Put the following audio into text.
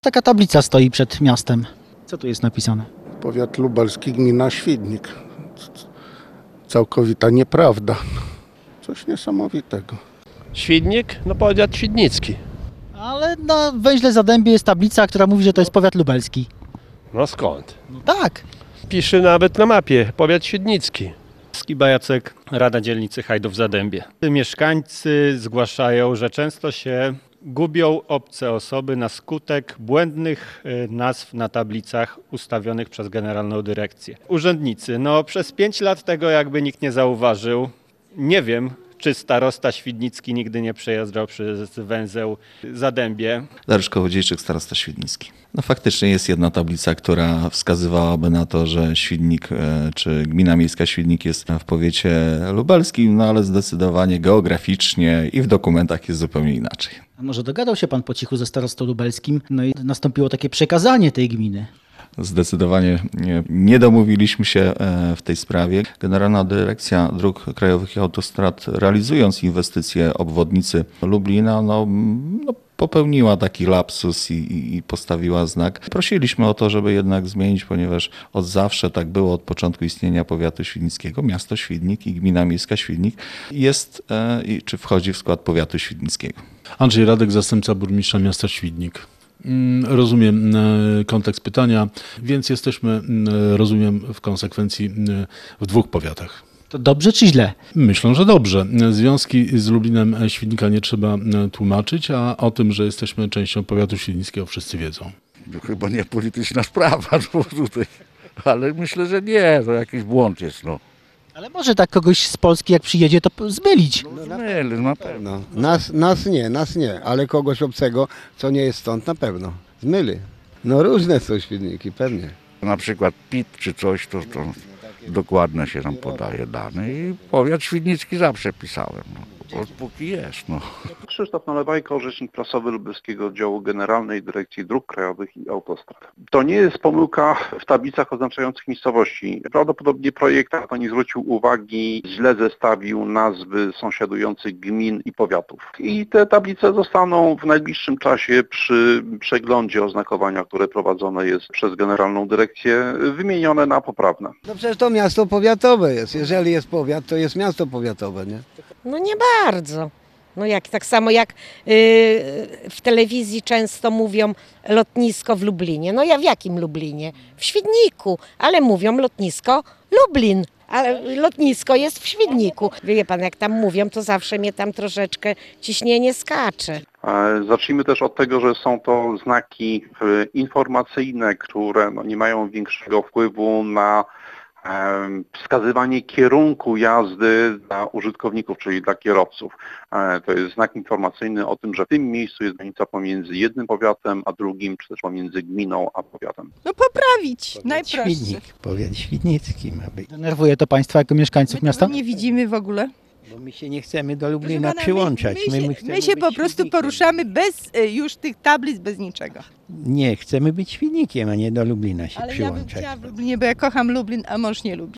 Taka tablica stoi przed miastem. Co tu jest napisane? Powiat lubelski, gmina Świdnik. Całkowita nieprawda. Coś niesamowitego. Świdnik? No powiat świdnicki. Ale na węźle Zadębie jest tablica, która mówi, że to jest powiat lubelski. No skąd? No tak. Pisze nawet na mapie, powiat świdnicki. Skibajacek, Rada Dzielnicy Hajdów-Zadębie. Mieszkańcy zgłaszają, że często się gubią obce osoby na skutek błędnych nazw na tablicach ustawionych przez Generalną Dyrekcję. Urzędnicy, przez 5 lat tego jakby nikt nie zauważył. Nie wiem, czy starosta świdnicki nigdy nie przejeżdżał przez węzeł Zadębie. Dariusz Kołodziejczyk, starosta świdnicki. Faktycznie jest jedna tablica, która wskazywałaby na to, że Świdnik czy gmina miejska Świdnik jest w powiecie lubelskim, ale zdecydowanie geograficznie i w dokumentach jest zupełnie inaczej. A może dogadał się pan po cichu ze starostą lubelskim, no i nastąpiło takie przekazanie tej gminy? Zdecydowanie nie domówiliśmy się w tej sprawie. Generalna Dyrekcja Dróg Krajowych i Autostrad, realizując inwestycje obwodnicy Lublina, popełniła taki lapsus i postawiła znak. Prosiliśmy o to, żeby jednak zmienić, ponieważ od zawsze tak było, od początku istnienia powiatu świdnickiego. Miasto Świdnik i gmina miejska Świdnik jest, czy wchodzi w skład powiatu świdnickiego. Andrzej Radek, zastępca burmistrza miasta Świdnik. Rozumiem kontekst pytania, więc jesteśmy, rozumiem, w konsekwencji w 2 powiatach. To dobrze czy źle? Myślę, że dobrze. Związki z Lublinem Świdnika nie trzeba tłumaczyć, a o tym, że jesteśmy częścią powiatu świdnickiego, wszyscy wiedzą. To chyba nie polityczna sprawa tutaj, ale myślę, że nie, to jakiś błąd jest. Ale może tak kogoś z Polski, jak przyjedzie, to zmylić. Zmyli, na pewno. Nas nie, ale kogoś obcego, co nie jest stąd, na pewno. Zmyli. Różne są Świdniki, pewnie. Na przykład PIT czy coś, to dokładnie się nam podaje dane i powiat świdnicki zawsze pisałem, póki jest. Krzysztof Nalewajko, rzecznik prasowy Lubelskiego Oddziału Generalnej Dyrekcji Dróg Krajowych i Autostrad. To nie jest pomyłka w tablicach oznaczających miejscowości. Prawdopodobnie projektant nie zwrócił uwagi, źle zestawił nazwy sąsiadujących gmin i powiatów. I te tablice zostaną w najbliższym czasie przy przeglądzie oznakowania, które prowadzone jest przez Generalną Dyrekcję, wymienione na poprawne. No przecież to miasto powiatowe jest. Jeżeli jest powiat, to jest miasto powiatowe, nie? No nie bardzo. Tak samo jak w telewizji często mówią lotnisko w Lublinie. W jakim Lublinie? W Świdniku, ale mówią lotnisko Lublin. Ale lotnisko jest w Świdniku. Wie pan, jak tam mówią, to zawsze mnie tam troszeczkę ciśnienie skacze. Zacznijmy też od tego, że są to znaki informacyjne, które nie mają większego wpływu na wskazywanie kierunku jazdy dla użytkowników, czyli dla kierowców. To jest znak informacyjny o tym, że w tym miejscu jest granica pomiędzy jednym powiatem a drugim, czy też pomiędzy gminą a powiatem. Poprawić, najprościej. Świdnik, powiat świdnicki ma być. Denerwuje to państwa jako mieszkańców miasta? Nie widzimy w ogóle. Bo my się nie chcemy do Lublina przyłączać. My się po prostu poruszamy bez już tych tablic, bez niczego. Nie, chcemy być Świdnikiem, a nie do Lublina się Ale ja bym przyłączać. chciała w Lublinie, bo ja kocham Lublin, a mąż nie lubi.